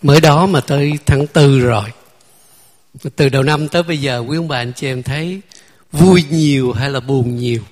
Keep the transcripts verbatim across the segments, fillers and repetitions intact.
Mới đó mà tới tháng tư rồi. Từ đầu năm tới bây giờ quý ông bà anh chị em thấy vui nhiều hay là buồn nhiều?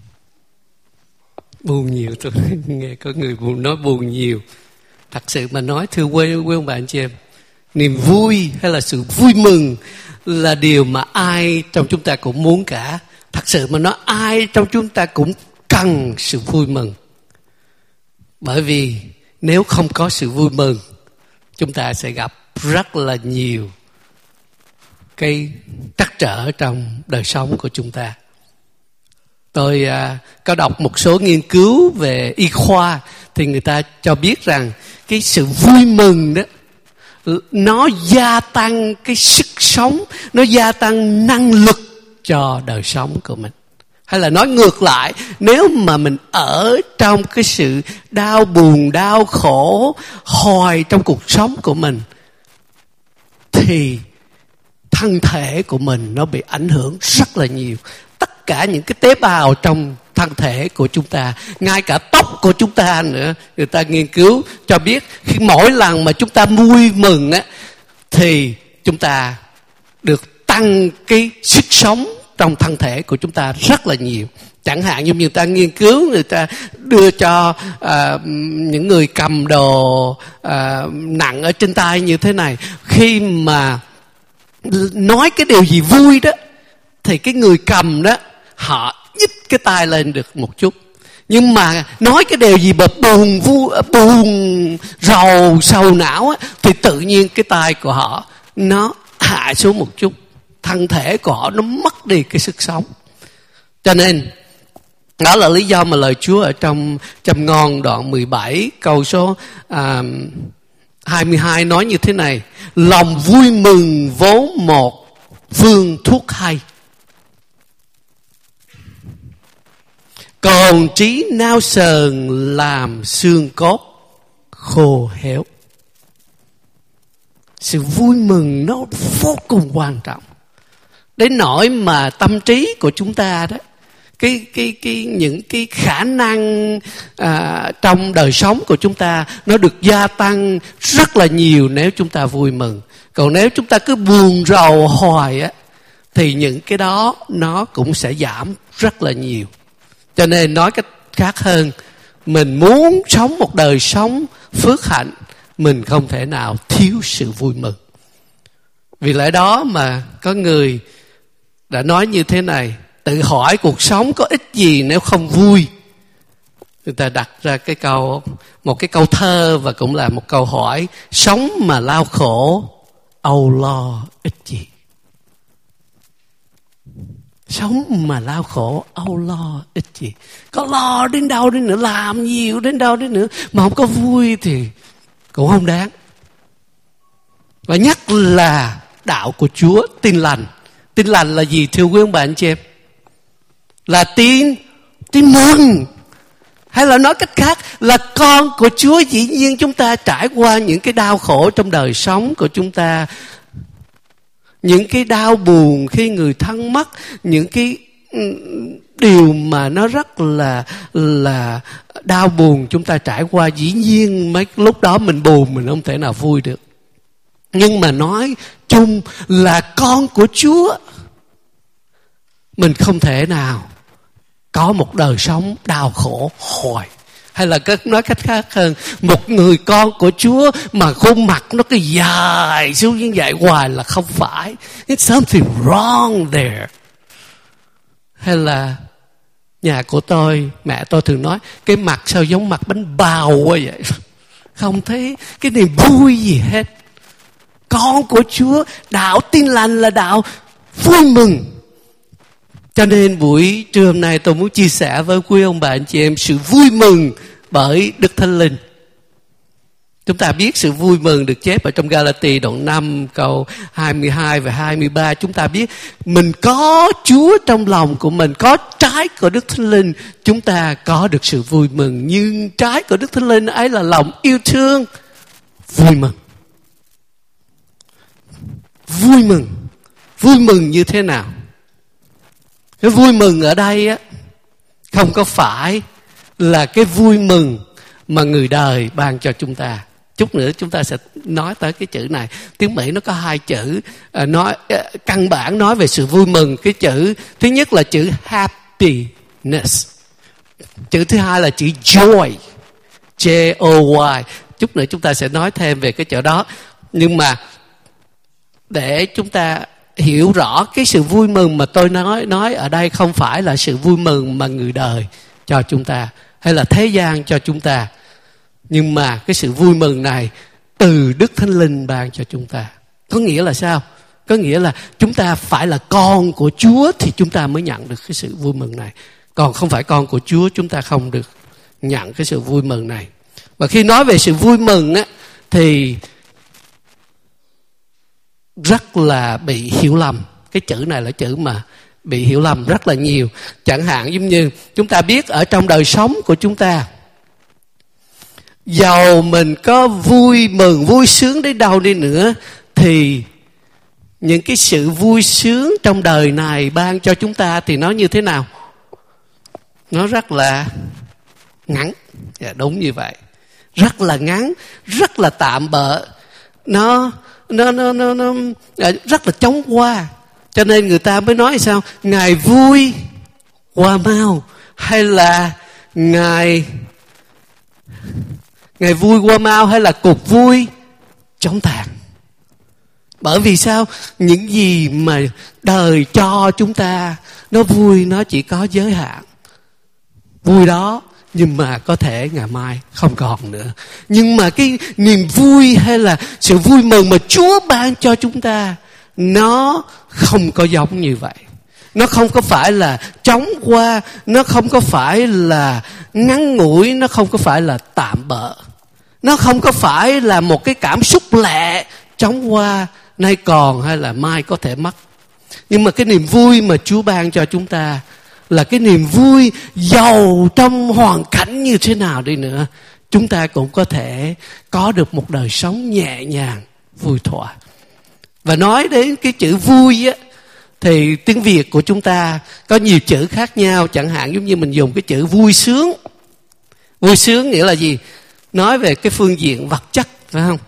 Buồn nhiều. Tôi nghe có người buồn nói buồn nhiều. Thật sự mà nói thưa quý, quý ông bà anh chị em, niềm vui hay là sự vui mừng là điều mà ai trong chúng ta cũng muốn cả. Thật sự mà nói ai trong chúng ta cũng cần sự vui mừng. Bởi vì nếu không có sự vui mừng, chúng ta sẽ gặp rất là nhiều cái trắc trở trong đời sống của chúng ta. Tôi à, có đọc một số nghiên cứu về y khoa thì người ta cho biết rằng cái sự vui mừng đó nó gia tăng cái sức sống, nó gia tăng năng lực cho đời sống của mình. Hay là nói ngược lại, nếu mà mình ở trong cái sự đau buồn, đau khổ, hoài trong cuộc sống của mình, thì thân thể của mình nó bị ảnh hưởng rất là nhiều. Tất cả những cái tế bào trong thân thể của chúng ta, ngay cả tóc của chúng ta nữa, người ta nghiên cứu cho biết khi mỗi lần mà chúng ta vui mừng á, thì chúng ta được tăng cái sức sống trong thân thể của chúng ta rất là nhiều. Chẳng hạn như người ta nghiên cứu, người ta đưa cho uh, những người cầm đồ uh, nặng ở trên tay như thế này, khi mà nói cái điều gì vui đó thì cái người cầm đó họ nhích cái tay lên được một chút. Nhưng mà nói cái điều gì mà buồn vui, buồn rầu sầu não á, thì tự nhiên cái tay của họ nó hạ xuống một chút. Thân thể của họ nó mất đi cái sức sống. Cho nên đó là lý do mà lời Chúa ở trong Châm Ngôn đoạn mười bảy câu số à, hai mươi hai nói như thế này: lòng vui mừng vốn một phương thuốc hay, còn trí nao sờn làm xương cốt khô héo. Sự vui mừng nó vô cùng quan trọng, đến nỗi mà tâm trí của chúng ta đó, cái cái cái những cái khả năng à, trong đời sống của chúng ta nó được gia tăng rất là nhiều nếu chúng ta vui mừng. Còn nếu chúng ta cứ buồn rầu hoài á, thì những cái đó nó cũng sẽ giảm rất là nhiều. Cho nên nói cách khác hơn, mình muốn sống một đời sống phước hạnh, mình không thể nào thiếu sự vui mừng. Vì lẽ đó mà có người đã nói như thế này: tự hỏi cuộc sống có ích gì nếu không vui. Người ta đặt ra cái câu, một cái câu thơ và cũng là một câu hỏi: sống mà lao khổ, âu lo ích gì? Sống mà lao khổ, âu lo ích gì? Có lo đến đâu đến nữa, làm nhiều đến đâu đến nữa, mà không có vui thì cũng không đáng. Và nhất là đạo của Chúa, tin lành. Tin lành là gì thưa quý ông bà anh chị em? Là tin, tin mừng. Hay là nói cách khác là con của Chúa. Dĩ nhiên chúng ta trải qua những cái đau khổ trong đời sống của chúng ta, những cái đau buồn khi người thân mất, những cái điều mà nó rất là là đau buồn chúng ta trải qua. Dĩ nhiên mấy lúc đó mình buồn, mình không thể nào vui được. Nhưng mà nói chung là con của Chúa, mình không thể nào có một đời sống đau khổ hoài. Hay là nói cách khác hơn, một người con của Chúa mà khuôn mặt nó cứ dài xuống như vậy hoài là không phải. It's something wrong there. Hay là nhà của tôi, mẹ tôi thường nói cái mặt sao giống mặt bánh bao quá vậy, không thấy cái niềm vui gì hết. Con của Chúa, đạo tin lành là đạo vui mừng. Cho nên buổi trưa hôm nay tôi muốn chia sẻ với quý ông bà anh chị em sự vui mừng bởi Đức Thánh Linh. Chúng ta biết sự vui mừng được chép ở trong Ga-la-ti đoạn năm câu hai mươi hai và hai mươi ba. Chúng ta biết mình có Chúa trong lòng của mình, có trái của Đức Thánh Linh, chúng ta có được sự vui mừng. Nhưng trái của Đức Thánh Linh ấy là lòng yêu thương, vui mừng. Vui mừng. Vui mừng như thế nào? Cái vui mừng ở đây á, không có phải là cái vui mừng mà người đời ban cho chúng ta. chút nữa chúng ta sẽ nói tới cái chữ này. Tiếng Mỹ nó có hai chữ à, nói à, căn bản nói về sự vui mừng. Cái chữ thứ nhất là chữ happiness, chữ thứ hai là chữ joy, J O Y. Chút nữa chúng ta sẽ nói thêm về cái chỗ đó. Nhưng mà để chúng ta hiểu rõ cái sự vui mừng mà tôi nói nói ở đây không phải là sự vui mừng mà người đời cho chúng ta hay là thế gian cho chúng ta, nhưng mà cái sự vui mừng này từ Đức Thánh Linh ban cho chúng ta. Có nghĩa là sao? Có nghĩa là chúng ta phải là con của Chúa thì chúng ta mới nhận được cái sự vui mừng này. Còn không phải con của Chúa chúng ta không được nhận cái sự vui mừng này. Và khi nói về sự vui mừng á, thì rất là bị hiểu lầm. Cái chữ này là chữ mà bị hiểu lầm rất là nhiều. Chẳng hạn giống như chúng ta biết ở trong đời sống của chúng ta, dầu mình có vui mừng, vui sướng đến đâu đi nữa, thì những cái sự vui sướng trong đời này ban cho chúng ta thì nó như thế nào? Nó rất là ngắn. Dạ, đúng như vậy. Rất là ngắn, rất là tạm bợ. Nó, nó, nó, nó, nó rất là chóng qua. Cho nên người ta mới nói sao? Ngày vui qua mau, hay là ngày ngày vui qua mau, hay là cuộc vui chóng tàn. Bởi vì sao? Những gì mà đời cho chúng ta nó vui, nó chỉ có giới hạn. Vui đó nhưng mà có thể ngày mai không còn nữa. Nhưng mà cái niềm vui hay là sự vui mừng mà Chúa ban cho chúng ta, nó không có giống như vậy. Nó không có phải là chóng qua, nó không có phải là ngắn ngủi, nó không có phải là tạm bợ. Nó không có phải là một cái cảm xúc lẹ, chóng qua, nay còn hay là mai có thể mất. Nhưng mà cái niềm vui mà Chúa ban cho chúng ta là cái niềm vui giàu trong hoàn cảnh như thế nào đi nữa, chúng ta cũng có thể có được một đời sống nhẹ nhàng, vui thỏa. Và nói đến cái chữ vui á, thì tiếng Việt của chúng ta có nhiều chữ khác nhau. Chẳng hạn giống như mình dùng cái chữ vui sướng. Vui sướng nghĩa là gì? Nói về cái phương diện vật chất, phải không?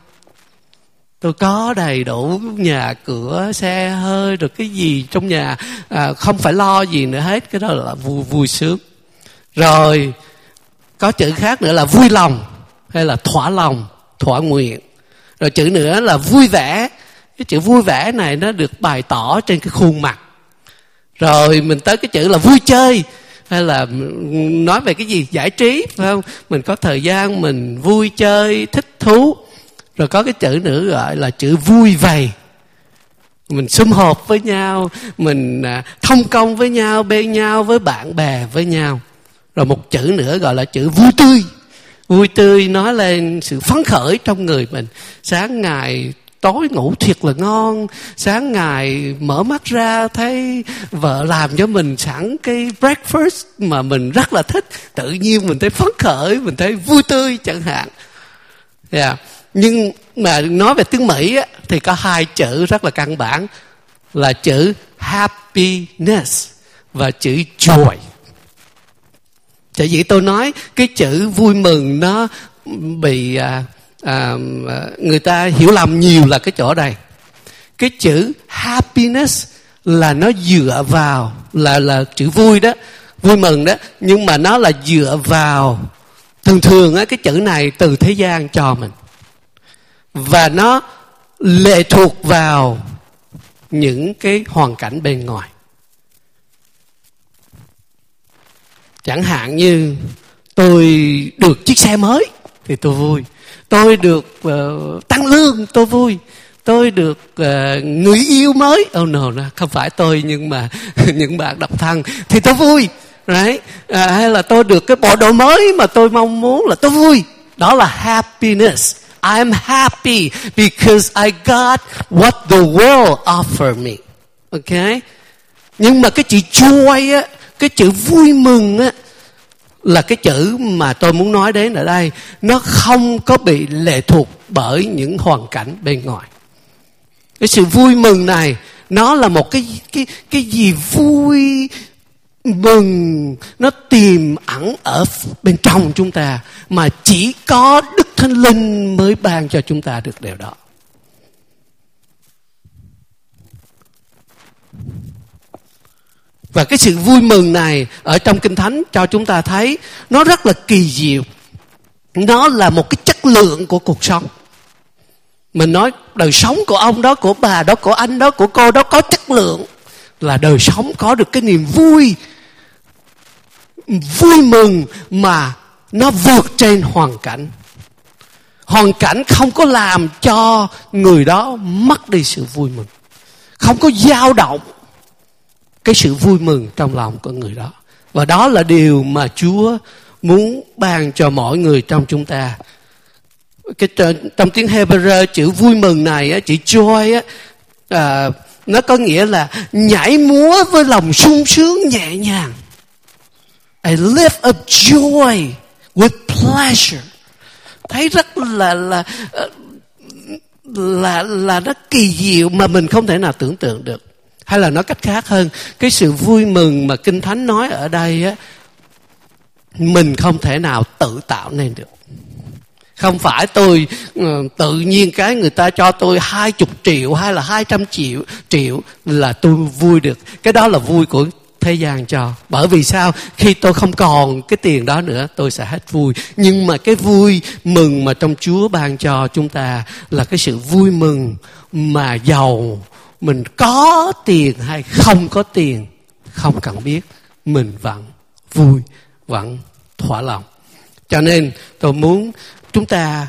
Tôi có đầy đủ nhà cửa, xe hơi, rồi cái gì trong nhà, à, không phải lo gì nữa hết. Cái đó là vui, vui sướng. Rồi có chữ khác nữa là vui lòng, hay là thỏa lòng, thỏa nguyện. Rồi chữ nữa là vui vẻ. Cái chữ vui vẻ này nó được bày tỏ trên cái khuôn mặt. Rồi mình tới cái chữ là vui chơi, hay là nói về cái gì? Giải trí, phải không? Mình có thời gian mình vui chơi, thích thú. Rồi có cái chữ nữa gọi là chữ vui vầy. Mình sum họp với nhau, mình thông công với nhau, bên nhau, với bạn bè với nhau. Rồi một chữ nữa gọi là chữ vui tươi. Vui tươi nói lên sự phấn khởi trong người mình. Sáng ngày tối ngủ thiệt là ngon, sáng ngày mở mắt ra thấy vợ làm cho mình sẵn cái breakfast mà mình rất là thích, tự nhiên mình thấy phấn khởi, mình thấy vui tươi chẳng hạn. Yeah. Nhưng mà nói về tiếng Mỹ á, thì có hai chữ rất là căn bản là chữ happiness và chữ joy. Tại vì tôi nói cái chữ vui mừng nó bị à, à, người ta hiểu lầm nhiều là cái chỗ đây. Cái chữ happiness là nó dựa vào là là chữ vui đó, vui mừng đó, nhưng mà nó là dựa vào thường thường á, cái chữ này từ thế gian cho mình. Và nó lệ thuộc vào những cái hoàn cảnh bên ngoài. Chẳng hạn như tôi được chiếc xe mới thì tôi vui. Tôi được uh, tăng lương tôi vui. Tôi được uh, người yêu mới. Oh no, no, không phải tôi nhưng mà những bạn độc thân thì tôi vui. Right? Uh, hay là tôi được cái bộ đồ mới mà tôi mong muốn là tôi vui. Đó là happiness. I'm happy because I got what the world offered me. Okay? Nhưng mà cái chữ joy á, cái chữ vui mừng á, là cái chữ mà tôi muốn nói đến ở đây. Nó không có bị lệ thuộc bởi những hoàn cảnh bên ngoài. Cái sự vui mừng này nó là một cái cái cái gì vui mừng nó tiềm ẩn ở bên trong chúng ta, mà chỉ có Đức Thánh Linh mới ban cho chúng ta được điều đó. Và cái sự vui mừng này ở trong Kinh Thánh cho chúng ta thấy nó rất là kỳ diệu. Nó là một cái chất lượng của cuộc sống. Mình nói đời sống của ông đó, của bà đó, của anh đó, của cô đó có chất lượng, là đời sống có được cái niềm vui, vui mừng mà nó vượt trên hoàn cảnh. Hoàn cảnh không có làm cho người đó mất đi sự vui mừng, không có dao động cái sự vui mừng trong lòng của người đó. Và đó là điều mà Chúa muốn ban cho mỗi người trong chúng ta. Cái trong tiếng Hebrew, chữ vui mừng này, chữ joy á, à, nó có nghĩa là nhảy múa với lòng sung sướng nhẹ nhàng. I live a joy with pleasure. Thấy rất là là là là nó kỳ diệu mà mình không thể nào tưởng tượng được. Hay là nói cách khác hơn, cái sự vui mừng mà Kinh Thánh nói ở đây á, mình không thể nào tự tạo nên được. Không phải tôi uh, tự nhiên cái người ta cho tôi hai chục triệu hay là hai trăm triệu triệu là tôi vui được. Cái đó là vui của thế gian cho. Bởi vì sao? Khi tôi không còn cái tiền đó nữa, tôi sẽ hết vui. Nhưng mà cái vui mừng mà trong Chúa ban cho chúng ta là cái sự vui mừng mà giàu mình có tiền hay không có tiền, không cần biết, mình vẫn vui, vẫn thỏa lòng. Cho nên tôi muốn chúng ta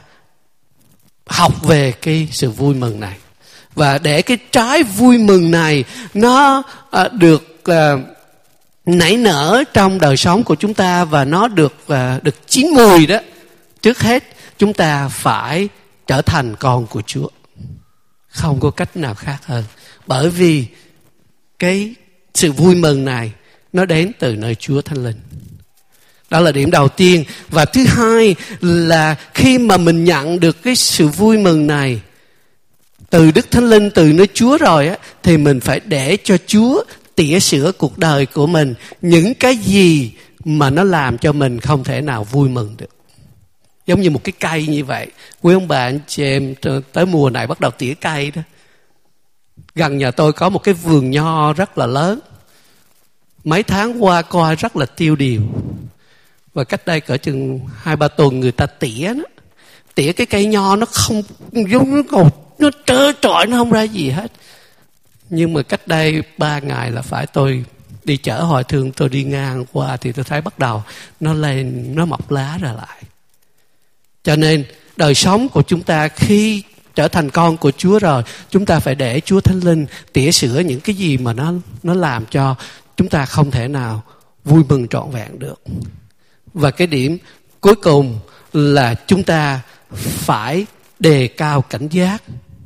học về cái sự vui mừng này. Và để cái trái vui mừng này nó à, được à, nảy nở trong đời sống của chúng ta và nó được à, được chín mùi đó, trước hết chúng ta phải trở thành con của Chúa. Không có cách nào khác hơn. Bởi vì cái sự vui mừng này nó đến từ nơi Chúa Thánh Linh. Đó là điểm đầu tiên. Và thứ hai là khi mà mình nhận được cái sự vui mừng này từ Đức Thánh Linh, từ nơi Chúa rồi á, thì mình phải để cho Chúa tỉa sửa cuộc đời của mình. Những cái gì mà nó làm cho mình không thể nào vui mừng được. Giống như một cái cây như vậy. Quý ông bà anh chị em tới mùa này bắt đầu tỉa cây đó. Gần nhà tôi có một cái vườn nho rất là lớn. Mấy tháng qua coi rất là tiêu điều. Và cách đây cỡ chừng hai ba tuần người ta tỉa nó. Tỉa cái cây nho nó không giống nó còn nó trơ trọi, nó không ra gì hết. Nhưng mà cách đây ba ngày là phải tôi đi chở hội thương, tôi đi ngang qua thì tôi thấy bắt đầu nó lên, nó mọc lá ra lại. Cho nên đời sống của chúng ta khi trở thành con của Chúa rồi, chúng ta phải để Chúa Thánh Linh tỉa sửa những cái gì mà nó nó làm cho chúng ta không thể nào vui mừng trọn vẹn được. Và cái điểm cuối cùng là chúng ta phải đề cao cảnh giác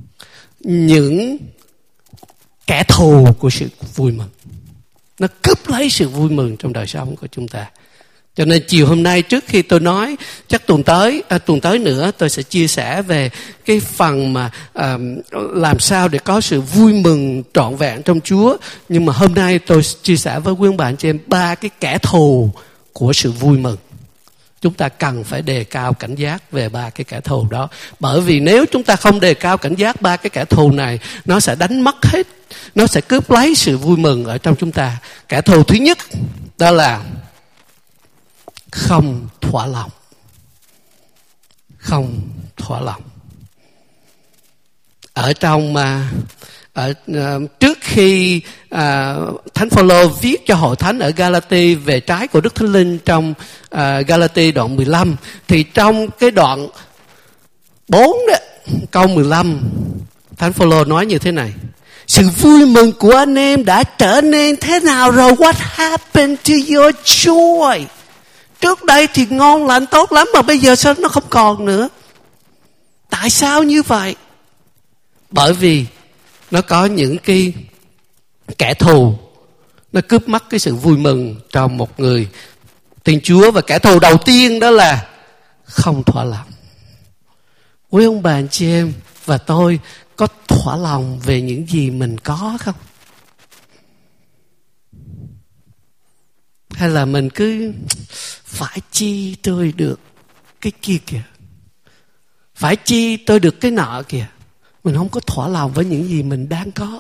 những kẻ thù của sự vui mừng. Nó cướp lấy sự vui mừng trong đời sống của chúng ta. Cho nên chiều hôm nay trước khi tôi nói, chắc tuần tới, à, tuần tới nữa tôi sẽ chia sẻ về cái phần mà à, làm sao để có sự vui mừng trọn vẹn trong Chúa. Nhưng mà hôm nay tôi chia sẻ với quý ông bà anh chị em ba cái kẻ thù của sự vui mừng. Chúng ta cần phải đề cao cảnh giác về ba cái kẻ thù đó. Bởi vì nếu chúng ta không đề cao cảnh giác ba cái kẻ thù này, nó sẽ đánh mất hết, nó sẽ cướp lấy sự vui mừng ở trong chúng ta. Kẻ thù thứ nhất đó là không thỏa lòng. Không thỏa lòng. Ở trong mà ở uh, trước khi uh, Thánh Phaolô viết cho hội thánh ở Galati về trái của Đức Thánh Linh trong uh, Galati đoạn mười lăm, thì trong cái đoạn bốn đó, câu mười lăm, Thánh Phaolô nói như thế này: sự vui mừng của anh em đã trở nên thế nào rồi? What happened to your joy? Trước đây thì ngon lành tốt lắm mà bây giờ sao nó không còn nữa? Tại sao như vậy? Bởi vì nó có những cái kẻ thù, nó cướp mất cái sự vui mừng trong một người tin Chúa. Và kẻ thù đầu tiên đó là không thỏa lòng. Quý ông bà anh chị em và tôi có thỏa lòng về những gì mình có không? Hay là mình cứ phải chi tôi được cái kia kìa, phải chi tôi được cái nọ kìa. Mình không có thỏa lòng với những gì mình đang có.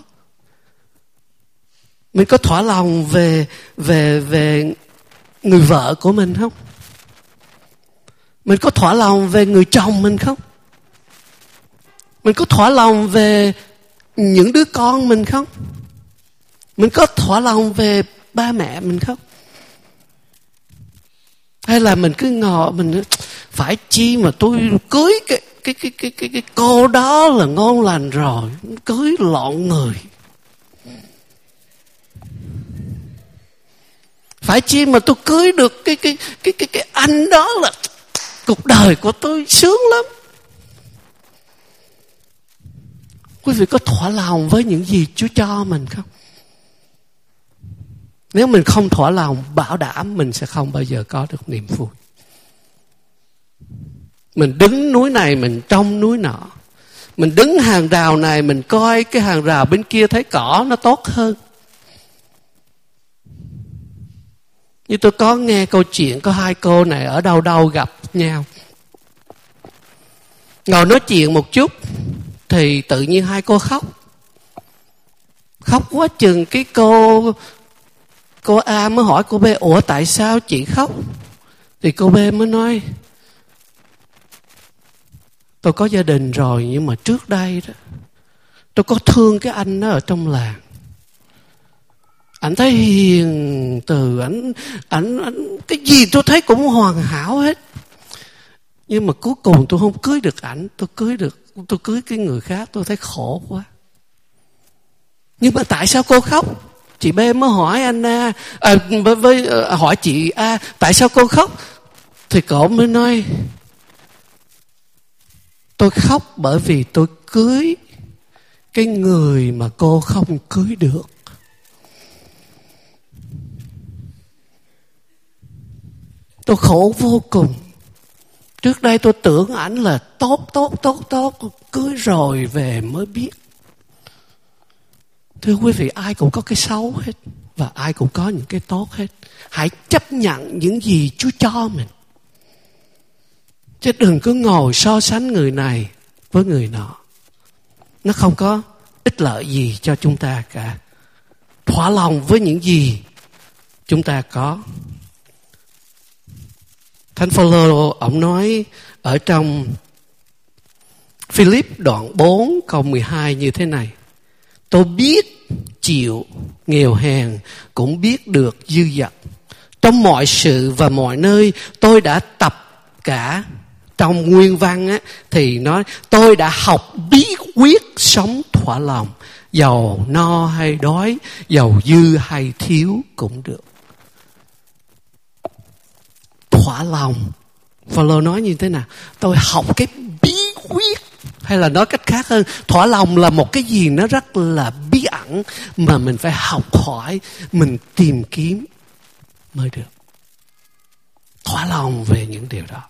Mình có thỏa lòng về về về người vợ của mình không? Mình có thỏa lòng về người chồng mình không? Mình có thỏa lòng về những đứa con mình không? Mình có thỏa lòng về ba mẹ mình không? Hay là mình cứ ngồi mình phải chi mà tôi cưới cái cái cái cái cái, cái cô đó là ngon lành rồi, cưới lọn người. Phải chi mà tôi cưới được cái cái cái cái cái anh đó là cuộc đời của tôi sướng lắm. Quý vị có thỏa lòng với những gì Chúa cho mình không? Nếu mình không thỏa lòng, bảo đảm mình sẽ không bao giờ có được niềm vui. Mình đứng núi này, mình trông núi nọ. Mình đứng hàng rào này, mình coi cái hàng rào bên kia thấy cỏ nó tốt hơn. Như tôi có nghe câu chuyện có hai cô này ở đâu đâu gặp nhau. Ngồi nói chuyện một chút thì tự nhiên hai cô khóc. Khóc quá chừng cái cô cô A mới hỏi cô B: ủa tại sao chị khóc? Thì cô B mới nói: tôi có gia đình rồi, nhưng mà trước đây đó tôi có thương cái anh đó ở trong làng. Anh thấy hiền từ, anh, anh, anh cái gì tôi thấy cũng hoàn hảo hết. Nhưng mà cuối cùng tôi không cưới được ảnh, tôi cưới được, tôi cưới cái người khác, tôi thấy khổ quá. Nhưng mà tại sao cô khóc? Chị B mới hỏi anh A, à, với, với à, hỏi chị A: tại sao cô khóc? Thì cậu mới nói: tôi khóc bởi vì tôi cưới cái người mà cô không cưới được. Tôi khổ vô cùng. Trước đây tôi tưởng ảnh là tốt, tốt, tốt, tốt. Cưới rồi về mới biết. Thưa quý vị, ai cũng có cái xấu hết. Và ai cũng có những cái tốt hết. Hãy chấp nhận những gì Chúa cho mình. Chứ đừng cứ ngồi so sánh người này với người nọ. Nó không có ích lợi gì cho chúng ta cả. Thỏa lòng với những gì chúng ta có. Thánh Phaolô ông nói ở trong Philip đoạn bốn câu mười hai như thế này: tôi biết chịu nghèo hèn, cũng biết được dư dật. Trong mọi sự và mọi nơi tôi đã tập cả. Trong nguyên văn á, thì nói tôi đã học bí quyết sống thỏa lòng, giàu no hay đói, giàu dư hay thiếu cũng được. Thỏa lòng. Phaolô nói như thế nào? Tôi học cái bí quyết. Hay là nói cách khác hơn, thỏa lòng là một cái gì nó rất là bí ẩn mà mình phải học hỏi, mình tìm kiếm mới được. Thỏa lòng về những điều đó.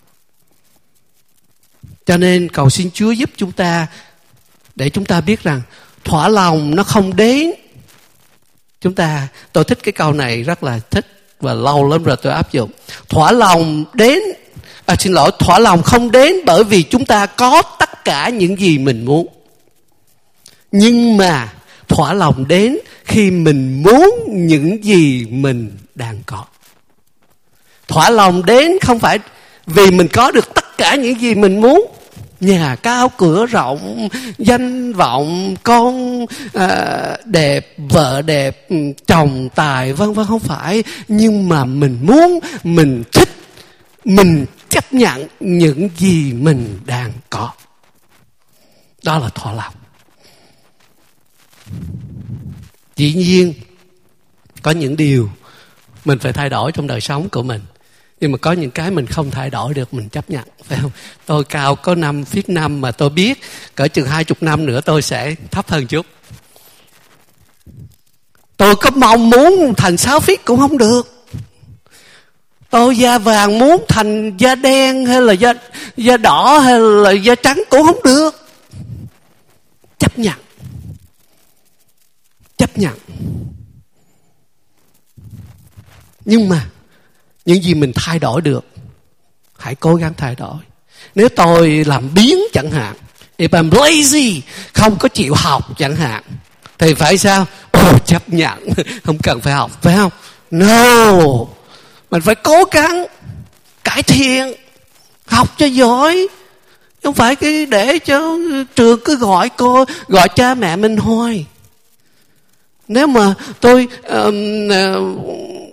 Cho nên cầu xin Chúa giúp chúng ta để chúng ta biết rằng thỏa lòng nó không đến. Chúng ta, tôi thích cái câu này, rất là thích và lâu lắm rồi tôi áp dụng. Thỏa lòng đến, à, xin lỗi, thỏa lòng không đến bởi vì chúng ta có tất cả những gì mình muốn. Nhưng mà thỏa lòng đến khi mình muốn những gì mình đang có. Thỏa lòng đến không phải vì mình có được tất cả những gì mình muốn, nhà cao cửa rộng, danh vọng, con à, đẹp, vợ đẹp, chồng tài, vân vân, không phải. Nhưng mà mình muốn, mình thích, mình chấp nhận những gì mình đang có. Đó là thỏa lòng. Dĩ nhiên có những điều mình phải thay đổi trong đời sống của mình. Nhưng mà có những cái mình không thay đổi được, mình chấp nhận, phải không? Tôi cao có năm feet năm mà tôi biết cỡ chừng hai chục năm nữa tôi sẽ thấp hơn chút. Tôi có mong muốn thành sáu feet cũng không được. Tôi da vàng muốn thành da đen hay là da, da đỏ hay là da trắng cũng không được. Chấp nhận. Chấp nhận. Nhưng mà Những gì mình thay đổi được, hãy cố gắng thay đổi. Nếu tôi làm biếng chẳng hạn, if I'm lazy, không có chịu học chẳng hạn, thì phải sao? Ồ, chấp nhận, không cần phải học, phải không? No, mình phải cố gắng cải thiện, học cho giỏi. Không phải cái để cho trường cứ gọi cô, gọi cha mẹ mình hoài. Nếu mà tôi um, uh,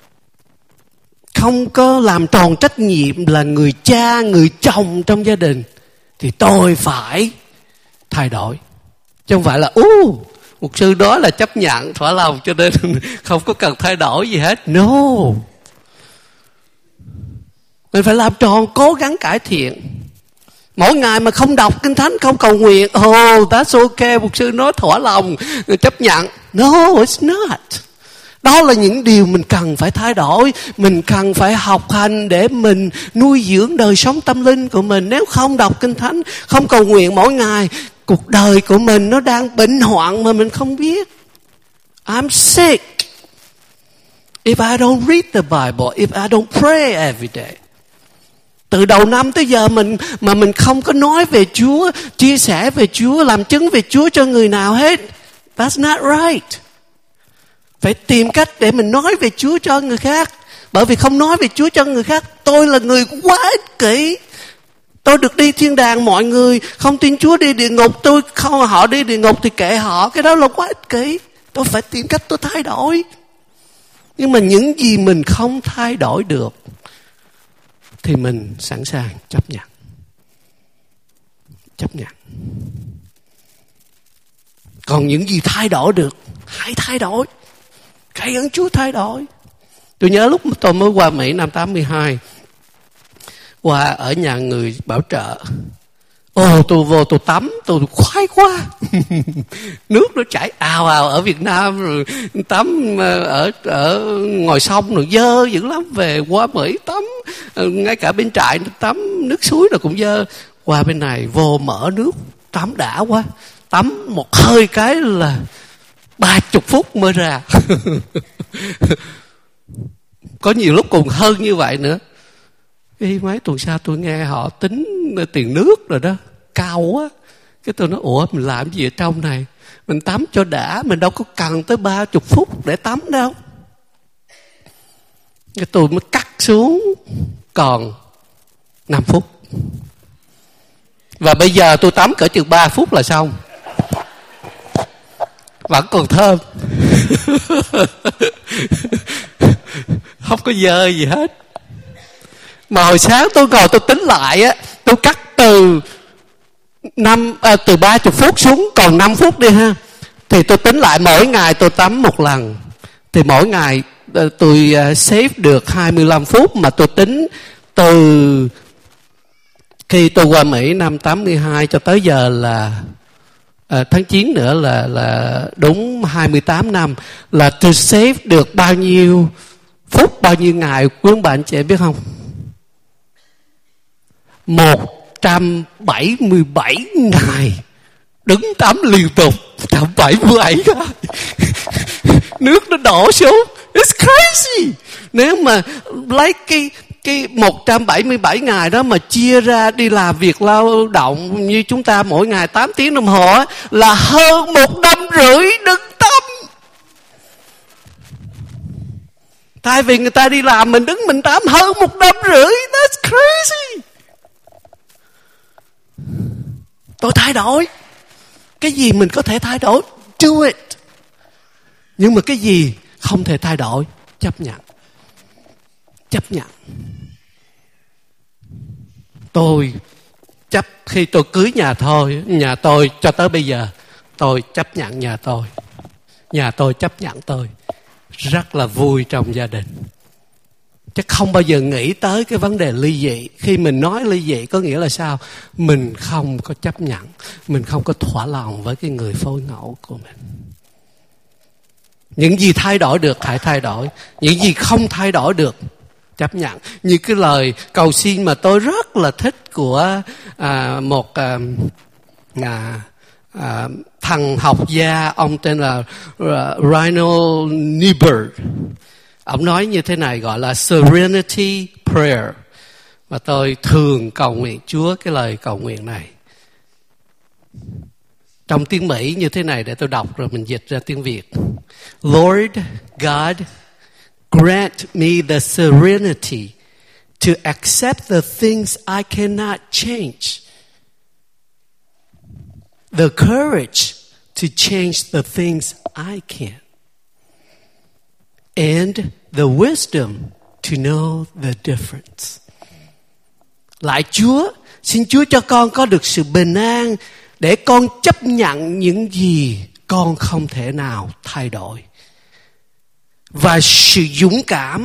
không có làm tròn trách nhiệm là người cha, người chồng trong gia đình, thì tôi phải thay đổi. Chứ không phải là ú, mục sư đó là chấp nhận thỏa lòng cho nên không có cần thay đổi gì hết. No, mình phải làm tròn, cố gắng cải thiện. Mỗi ngày mà không đọc Kinh Thánh, không cầu nguyện, oh, that's okay, mục sư nói thỏa lòng, chấp nhận. No, it's not. Đó là những điều mình cần phải thay đổi. Mình cần phải học hành để mình nuôi dưỡng đời sống tâm linh của mình. Nếu không đọc Kinh Thánh, không cầu nguyện mỗi ngày, cuộc đời của mình nó đang bệnh hoạn mà mình không biết. I'm sick if I don't read the Bible, if I don't pray every day. Từ đầu năm tới giờ mình mà mình không có nói về Chúa, chia sẻ về Chúa, làm chứng về Chúa cho người nào hết. That's not right. Phải tìm cách để mình nói về Chúa cho người khác. Bởi vì không nói về Chúa cho người khác, tôi là người quá ích kỷ. Tôi được đi thiên đàng, mọi người không tin Chúa đi địa ngục, tôi không, họ đi địa ngục thì kệ họ. Cái đó là quá ích kỷ. Tôi phải tìm cách tôi thay đổi. Nhưng mà những gì mình không thay đổi được thì mình sẵn sàng chấp nhận. Chấp nhận. Còn những gì thay đổi được, hãy thay đổi. Hãy ơn Chúa thay đổi. Tôi nhớ lúc tôi mới qua Mỹ năm tám mươi hai, qua ở nhà người bảo trợ. Ồ, tôi vô tôi tắm, tôi khoái quá. Nước nó chảy ào ào. Ở Việt Nam rồi tắm ở ở ngoài sông rồi dơ dữ lắm. Về qua Mỹ tắm, ngay cả bên trại tắm nước suối rồi cũng dơ. Qua bên này vô mở nước tắm đã quá. Tắm một hơi cái là ba chục phút mới ra. Có nhiều lúc còn hơn như vậy nữa. Cái mấy tuần sau tôi nghe họ tính tiền nước rồi đó, cao quá. Cái tôi nói, ủa mình làm gì ở trong này? Mình tắm cho đã, mình đâu có cần tới ba chục phút để tắm đâu. Cái tôi mới cắt xuống còn năm phút. Và bây giờ tôi tắm cỡ chừng ba phút là xong. Vẫn còn thơm. Không có dơ gì hết. Mà hồi sáng tôi ngồi tôi tính lại á, tôi cắt từ năm à, từ ba mươi phút xuống còn năm phút đi ha. Thì tôi tính lại mỗi ngày tôi tắm một lần. Thì mỗi ngày tôi save được hai mươi lăm phút, mà tôi tính từ khi tôi qua Mỹ năm tám mươi hai cho tới giờ là à, tháng chín nữa là là đúng hai mươi tám năm, là tôi save được bao nhiêu phút, bao nhiêu ngày quý ông bà anh chị biết không? một trăm bảy mươi bảy ngày đứng tắm liên tục. một trăm bảy mươi bảy ngày nước nó đổ xuống. It's crazy. Nếu mà lấy cái cái một trăm bảy mươi bảy ngày đó mà chia ra đi làm việc lao động như chúng ta mỗi ngày tám tiếng đồng hồ á, là hơn một năm rưỡi đứng tắm. Tại vì người ta đi làm, mình đứng mình tắm hơn một năm rưỡi. That's crazy. Tôi thay đổi. Cái gì mình có thể thay đổi, do it. Nhưng mà cái gì không thể thay đổi, chấp nhận. Chấp nhận. Tôi chấp khi tôi cưới nhà thôi, nhà tôi cho tới bây giờ, tôi chấp nhận nhà tôi. Nhà tôi chấp nhận tôi. Rất là vui trong gia đình. Chứ không bao giờ nghĩ tới cái vấn đề ly dị. Khi mình nói ly dị có nghĩa là sao? Mình không có chấp nhận, mình không có thỏa lòng với cái người phối ngẫu của mình. Những gì thay đổi được hãy thay đổi. Những gì không thay đổi được chấp nhận. Như cái lời cầu xin mà tôi rất là thích của à, một à, à, à, thằng học gia, ông tên là uh, Reinhold Niebuhr. Ông nói như thế này, gọi là Serenity Prayer. Và tôi thường cầu nguyện Chúa cái lời cầu nguyện này. Trong tiếng Mỹ như thế này, để tôi đọc rồi mình dịch ra tiếng Việt. Lord God, grant me the serenity to accept the things I cannot change, the courage to change the things I can, and the wisdom to know the difference. Lại Chúa, xin Chúa cho con có được sự bình an để con chấp nhận những gì con không thể nào thay đổi, và sự dũng cảm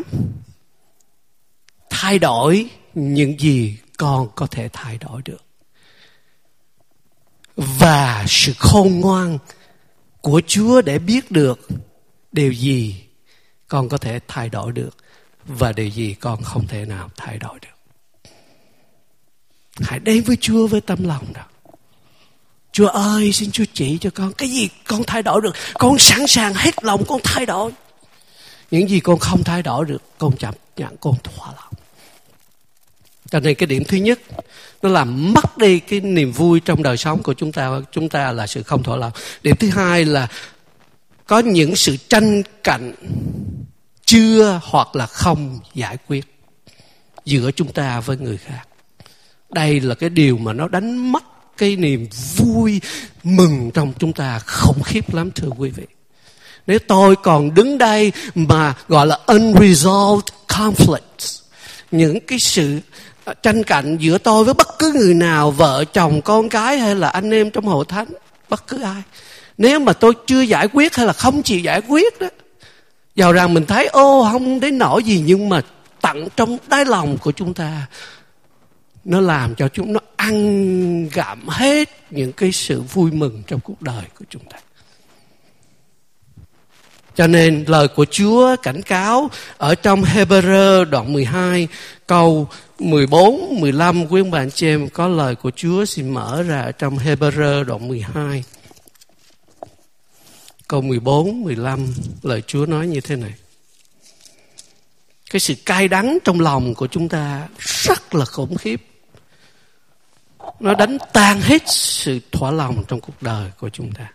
thay đổi những gì con có thể thay đổi được, và sự khôn ngoan của Chúa để biết được điều gì con có thể thay đổi được và điều gì con không thể nào thay đổi được. Hãy đến với Chúa với tâm lòng đó. Chúa ơi, xin Chúa chỉ cho con cái gì con thay đổi được. Con sẵn sàng hết lòng con thay đổi. Những gì con không thay đổi được, con chấp nhận, con thỏa lòng. Cho nên cái điểm thứ nhất, nó làm mất đi cái niềm vui trong đời sống của chúng ta. Chúng ta là sự không thỏa lòng. Điểm thứ hai là có những sự tranh cạnh chưa hoặc là không giải quyết giữa chúng ta với người khác. Đây là cái điều mà nó đánh mất cái niềm vui mừng trong chúng ta khủng khiếp lắm, thưa quý vị. Nếu tôi còn đứng đây mà gọi là unresolved conflicts, những cái sự tranh cạnh giữa tôi với bất cứ người nào, vợ chồng, con cái hay là anh em trong hội thánh, bất cứ ai, nếu mà tôi chưa giải quyết hay là không chịu giải quyết đó, dầu rằng mình thấy ô không đến nỗi gì, nhưng mà tận trong đáy lòng của chúng ta, nó làm cho chúng nó ăn gặm hết những cái sự vui mừng trong cuộc đời của chúng ta. Cho nên lời của Chúa cảnh cáo ở trong Hebrew đoạn mười hai câu mười bốn, mười lăm, quý ông bà anh chị em có lời của Chúa, xin mở ra ở trong Hebrew đoạn mười hai câu mười bốn, mười lăm, lời Chúa nói như thế này. Cái sự cay đắng trong lòng của chúng ta rất là khủng khiếp. Nó đánh tan hết sự thỏa lòng trong cuộc đời của chúng ta.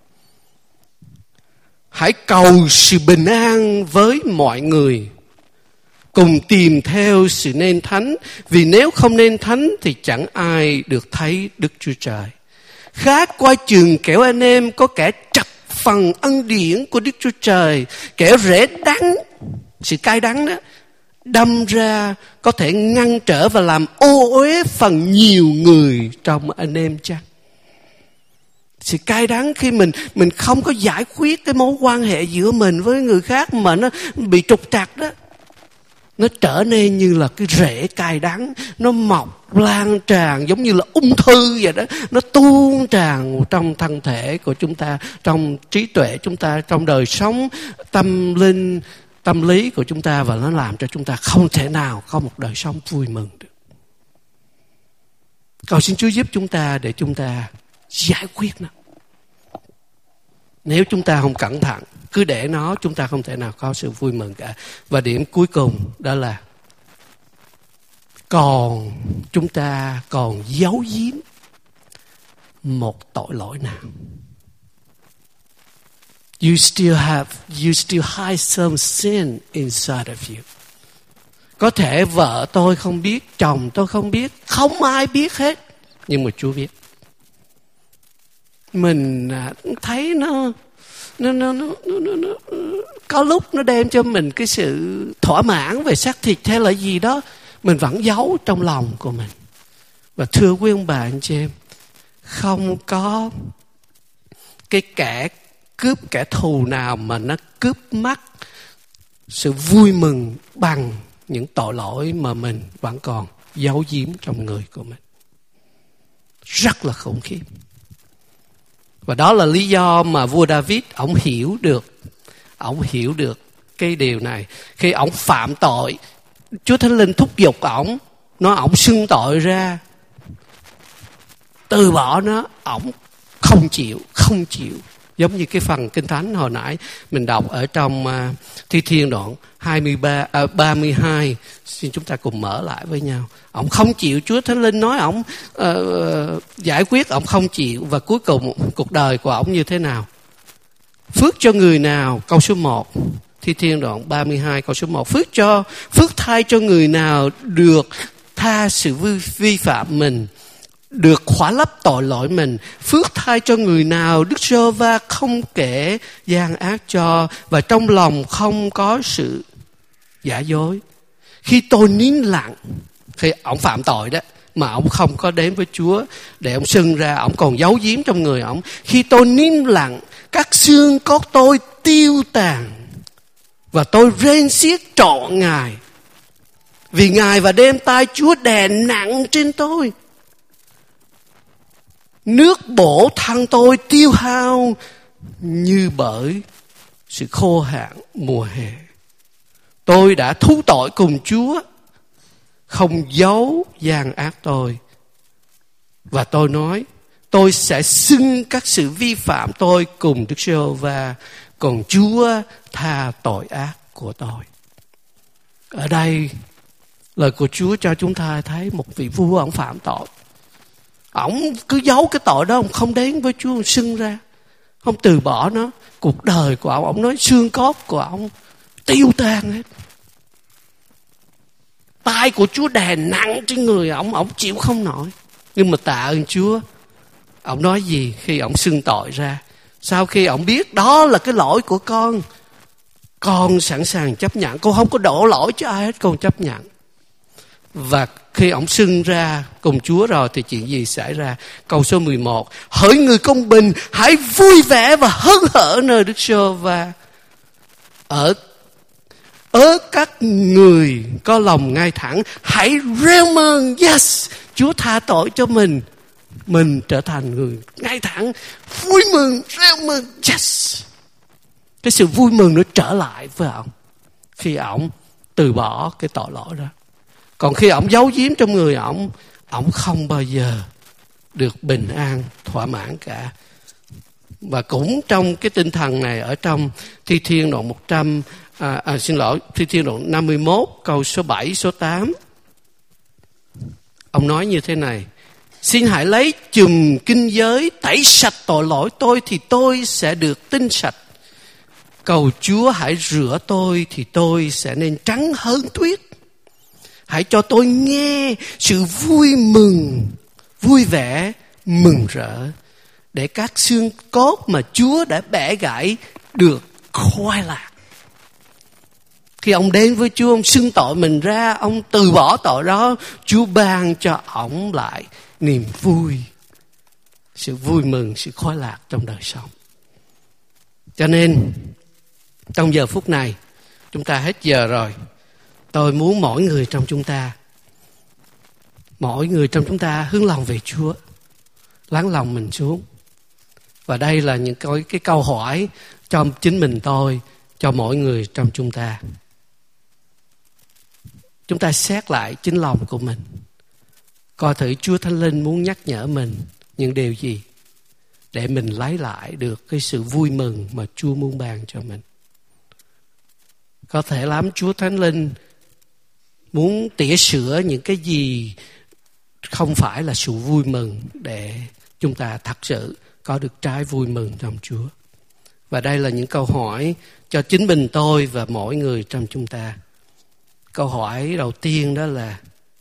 Hãy cầu sự bình an với mọi người, cùng tìm theo sự nên thánh, vì nếu không nên thánh thì chẳng ai được thấy Đức Chúa Trời. Khác coi chừng kẻo anh em có kẻ trật phần ân điển của Đức Chúa Trời, kẻo rễ đắng, sự cay đắng đó, đâm ra có thể ngăn trở và làm ô uế phần nhiều người trong anh em chăng? Sự cay đắng khi mình mình không có giải quyết cái mối quan hệ giữa mình với người khác mà nó bị trục trặc đó, nó trở nên như là cái rễ cay đắng, nó mọc lan tràn giống như là ung thư vậy đó, nó tuôn tràn trong thân thể của chúng ta, trong trí tuệ chúng ta, trong đời sống tâm linh, tâm lý của chúng ta, và nó làm cho chúng ta không thể nào có một đời sống vui mừng được. Cầu xin Chúa giúp chúng ta để chúng ta giải quyết nó. Nếu chúng ta không cẩn thận, cứ để nó, chúng ta không thể nào có sự vui mừng cả. Và điểm cuối cùng đó là còn chúng ta còn giấu giếm một tội lỗi nào. You still have, you still hide some sin inside of you. Có thể vợ tôi không biết, chồng tôi không biết, không ai biết hết, nhưng mà Chúa biết. Mình thấy nó nó, nó, nó, nó, nó có lúc nó đem cho mình cái sự thỏa mãn về xác thịt hay là gì đó, mình vẫn giấu trong lòng của mình. Và thưa quý ông bà anh chị em, không có cái kẻ cướp, kẻ thù nào mà nó cướp mất sự vui mừng bằng những tội lỗi mà mình vẫn còn giấu giếm trong người của mình. Rất là khủng khiếp. Và đó là lý do mà vua David, ổng hiểu được, ổng hiểu được cái điều này. Khi ổng phạm tội, Chúa Thánh Linh thúc giục ổng, nói ổng xưng tội ra, từ bỏ nó, ổng không chịu, không chịu Giống như cái phần Kinh Thánh hồi nãy mình đọc ở trong uh, Thi Thiên đoạn hai mươi ba, à, ba mươi hai. Xin chúng ta cùng mở lại với nhau. Ông không chịu, Chúa Thánh Linh nói ông uh, giải quyết, ông không chịu. Và cuối cùng cuộc đời của ông như thế nào? Phước cho người nào? Câu số một. Thi Thiên đoạn ba mươi hai câu số một. Phước cho phước thay cho người nào được tha sự vi, vi phạm mình, được khỏa lấp tội lỗi mình. Phước thay cho người nào Đức Giê-hô-va không kể gian ác cho, và trong lòng không có sự giả dối. Khi tôi nín lặng, khi ông phạm tội đó, mà ông không có đến với Chúa để ông xưng ra, ông còn giấu giếm trong người ông. Khi tôi nín lặng, các xương cốt tôi tiêu tàn, và tôi rên xiết trọn Ngài, vì Ngài và đêm tai Chúa đè nặng trên tôi. Nước bổ thân tôi tiêu hao như bởi sự khô hạn mùa hè. Tôi đã thú tội cùng Chúa, không giấu gian ác tôi. Và tôi nói, tôi sẽ xưng các sự vi phạm tôi cùng Đức Giê-hô-va, còn Chúa tha tội ác của tôi. Ở đây, lời của Chúa cho chúng ta thấy một vị vua, ông phạm tội. Ông cứ giấu cái tội đó, ông không đến với Chúa, ông xưng ra, không từ bỏ nó. Cuộc đời của ông, ông nói xương cốt của ông tiêu tan hết. Tai của Chúa đè nặng trên người ông, ông chịu không nổi. Nhưng mà tạ ơn Chúa, ông nói gì khi ông xưng tội ra? Sau khi ông biết đó là cái lỗi của con, con sẵn sàng chấp nhận, con không có đổ lỗi cho ai hết, con chấp nhận. Và khi ông xưng ra cùng Chúa rồi thì chuyện gì xảy ra? Câu số mười một. Hỡi người công bình, hãy vui vẻ và hớn hở nơi Đức Giê-hô-va. Ở ở các người có lòng ngay thẳng, hãy reo mừng. Yes, Chúa tha tội cho mình, mình trở thành người ngay thẳng, vui mừng, reo mừng. Yes, cái sự vui mừng nó trở lại với ông khi ông từ bỏ cái tội lỗi đó. Còn khi ông giấu giếm trong người ông, ông không bao giờ được bình an, thỏa mãn cả. Và cũng trong cái tinh thần này, ở trong Thi Thiên đoạn một trăm, à, à, xin lỗi, Thi Thiên đoạn năm mươi mốt, câu số bảy, số tám. Ông nói như thế này: xin hãy lấy chùm kinh giới tẩy sạch tội lỗi tôi, thì tôi sẽ được tinh sạch. Cầu Chúa hãy rửa tôi, thì tôi sẽ nên trắng hơn tuyết. Hãy cho tôi nghe sự vui mừng, vui vẻ, mừng rỡ, để các xương cốt mà Chúa đã bẻ gãy được khoai lạc. Khi ông đến với Chúa, ông xưng tội mình ra, ông từ bỏ tội đó, Chúa ban cho ông lại niềm vui, sự vui mừng, sự khoái lạc trong đời sống. Cho nên trong giờ phút này, chúng ta hết giờ rồi, tôi muốn mỗi người trong chúng ta, mỗi người trong chúng ta hướng lòng về Chúa, lắng lòng mình xuống. Và đây là những cái, cái câu hỏi cho chính mình tôi, cho mỗi người trong chúng ta. Chúng ta xét lại chính lòng của mình, coi thử Chúa Thánh Linh muốn nhắc nhở mình những điều gì để mình lấy lại được cái sự vui mừng mà Chúa muốn ban cho mình. Có thể lắm Chúa Thánh Linh muốn tỉa sửa những cái gì không phải là sự vui mừng, để chúng ta thật sự có được trái vui mừng trong Chúa. Và đây là những câu hỏi cho chính mình tôi và mỗi người trong chúng ta. Câu hỏi đầu tiên đó là: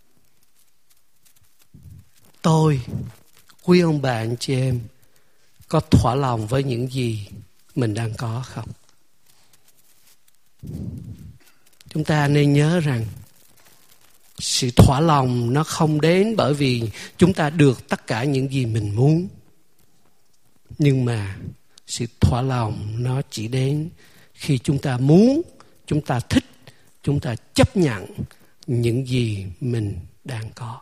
tôi, quý ông bà anh chị em, có thỏa lòng với những gì mình đang có không? Chúng ta nên nhớ rằng sự thỏa lòng nó không đến bởi vì chúng ta được tất cả những gì mình muốn. Nhưng mà sự thỏa lòng nó chỉ đến khi chúng ta muốn, chúng ta thích, chúng ta chấp nhận những gì mình đang có.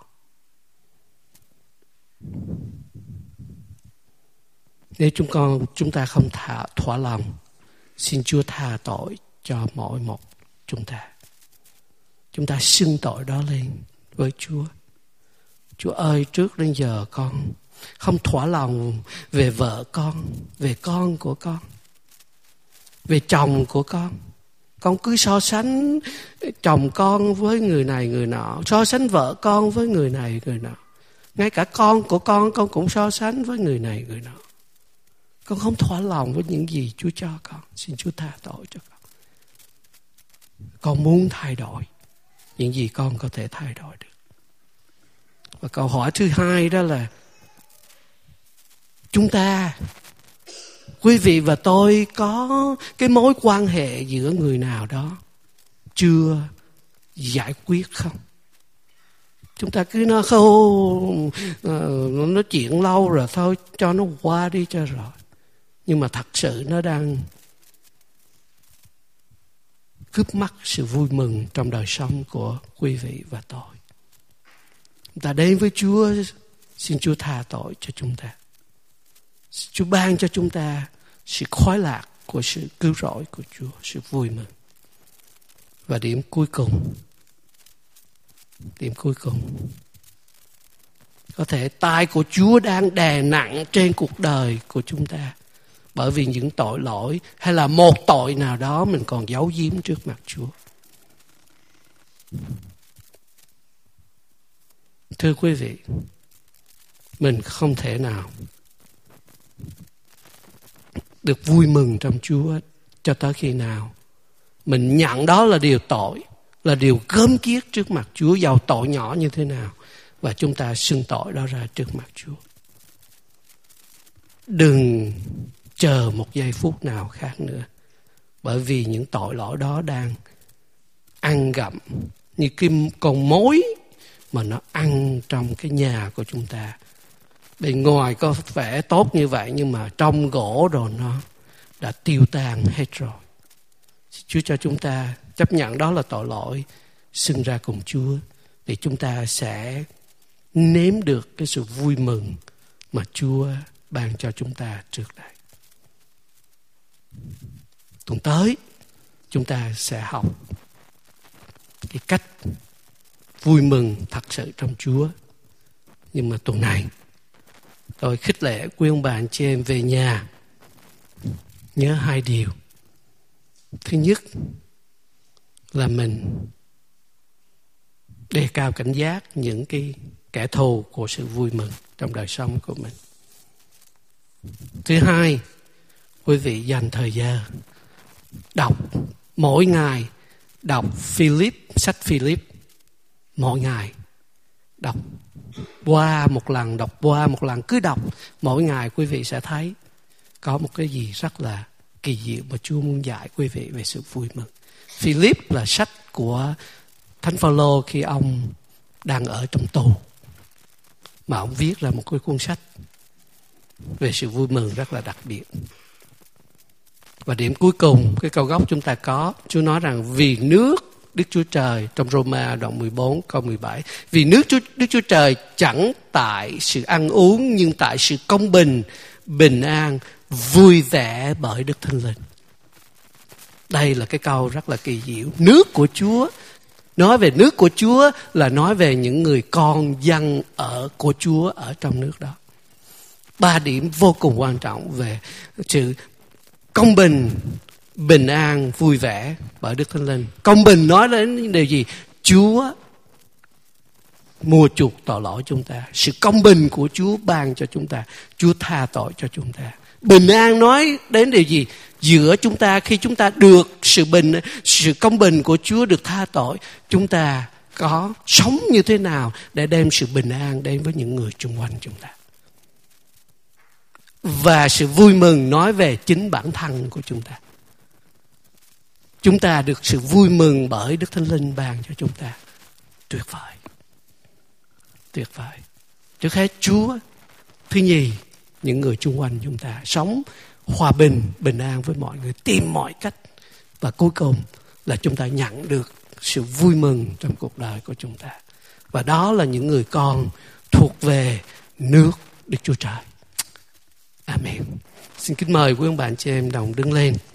Nếu chúng con chúng ta không thả, thỏa lòng, xin Chúa tha tội cho mỗi một chúng ta. Chúng ta xưng tội đó lên với Chúa. Chúa ơi, trước đến giờ con Không thỏa lòng về vợ con, về con của con, về chồng của con. Con cứ so sánh chồng con với người này người nọ, so sánh vợ con với người này người nọ. Ngay cả con của con, con cũng so sánh với người này người nọ. Con không thỏa lòng với những gì Chúa cho con. Xin Chúa tha tội cho con. Con muốn thay đổi những gì con có thể thay đổi được. Và câu hỏi thứ hai đó là chúng ta, quý vị và tôi có cái mối quan hệ giữa người nào đó chưa giải quyết không? Chúng ta cứ nói không, uh, nói chuyện lâu rồi thôi, cho nó qua đi cho rồi. Nhưng mà thật sự nó đang cướp mất sự vui mừng trong đời sống của quý vị và tôi. Chúng ta đến với Chúa, xin Chúa tha tội cho chúng ta. Chúa ban cho chúng ta sự khoái lạc của sự cứu rỗi của Chúa, sự vui mừng. Và điểm cuối cùng, điểm cuối cùng, có thể tay của Chúa đang đè nặng trên cuộc đời của chúng ta bởi vì những tội lỗi hay là một tội nào đó mình còn giấu giếm trước mặt Chúa. Thưa quý vị, mình không thể nào được vui mừng trong Chúa cho tới khi nào mình nhận đó là điều tội, là điều gớm ghiếc trước mặt Chúa, dầu tội nhỏ như thế nào, và chúng ta xưng tội đó ra trước mặt Chúa. Đừng chờ một giây phút nào khác nữa, bởi vì những tội lỗi đó đang ăn gặm như cái con mối mà nó ăn trong cái nhà của chúng ta. Bên ngoài có vẻ tốt như vậy, nhưng mà trong gỗ rồi nó đã tiêu tan hết rồi. Chúa cho chúng ta chấp nhận đó là tội lỗi, xưng ra cùng Chúa, để chúng ta sẽ nếm được cái sự vui mừng mà Chúa ban cho chúng ta trước đây. Tuần tới chúng ta sẽ học cái cách vui mừng thật sự trong Chúa. Nhưng mà tuần này tôi khích lệ quý ông bà anh chị em về nhà nhớ hai điều. Thứ nhất là mình đề cao cảnh giác những cái kẻ thù của sự vui mừng trong đời sống của mình. Thứ hai, quý vị dành thời gian đọc mỗi ngày, đọc Philip, sách Philip mỗi ngày. Đọc qua một lần, đọc qua một lần, cứ đọc mỗi ngày, quý vị sẽ thấy có một cái gì rất là kỳ diệu mà Chúa muốn dạy quý vị về sự vui mừng. Philip là sách của Thánh Phaolô khi ông đang ở trong tù, mà ông viết ra một cái cuốn sách về sự vui mừng rất là đặc biệt. Và điểm cuối cùng, cái câu gốc chúng ta có, Chúa nói rằng vì nước Đức Chúa Trời, trong Roma đoạn mười bốn câu mười bảy, vì nước Chúa, Đức Chúa Trời chẳng tại sự ăn uống, nhưng tại sự công bình, bình an, vui vẻ bởi Đức Thánh Linh. Đây là cái câu rất là kỳ diệu. Nước của Chúa, nói về nước của Chúa là nói về những người con dân ở của Chúa ở trong nước đó. Ba điểm vô cùng quan trọng về sự công bình, bình an, vui vẻ bởi Đức Thánh Linh. Công bình nói đến điều gì? Chúa mua chuộc tội lỗi chúng ta. Sự công bình của Chúa ban cho chúng ta. Chúa tha tội cho chúng ta. Bình an nói đến điều gì? Giữa chúng ta, khi chúng ta được sự bình, sự công bình của Chúa, được tha tội, chúng ta có sống như thế nào để đem sự bình an đến với những người xung quanh chúng ta. Và sự vui mừng nói về chính bản thân của chúng ta. Chúng ta được sự vui mừng bởi Đức Thánh Linh ban cho chúng ta. Tuyệt vời. Tuyệt vời. Trước hết Chúa. Thứ nhì, những người xung quanh chúng ta sống hòa bình, bình an với mọi người, tìm mọi cách. Và cuối cùng là chúng ta nhận được sự vui mừng trong cuộc đời của chúng ta. Và đó là những người con thuộc về nước Đức Chúa Trời. Amen. Xin kính mời quý ông bà anh chị em đồng đứng lên.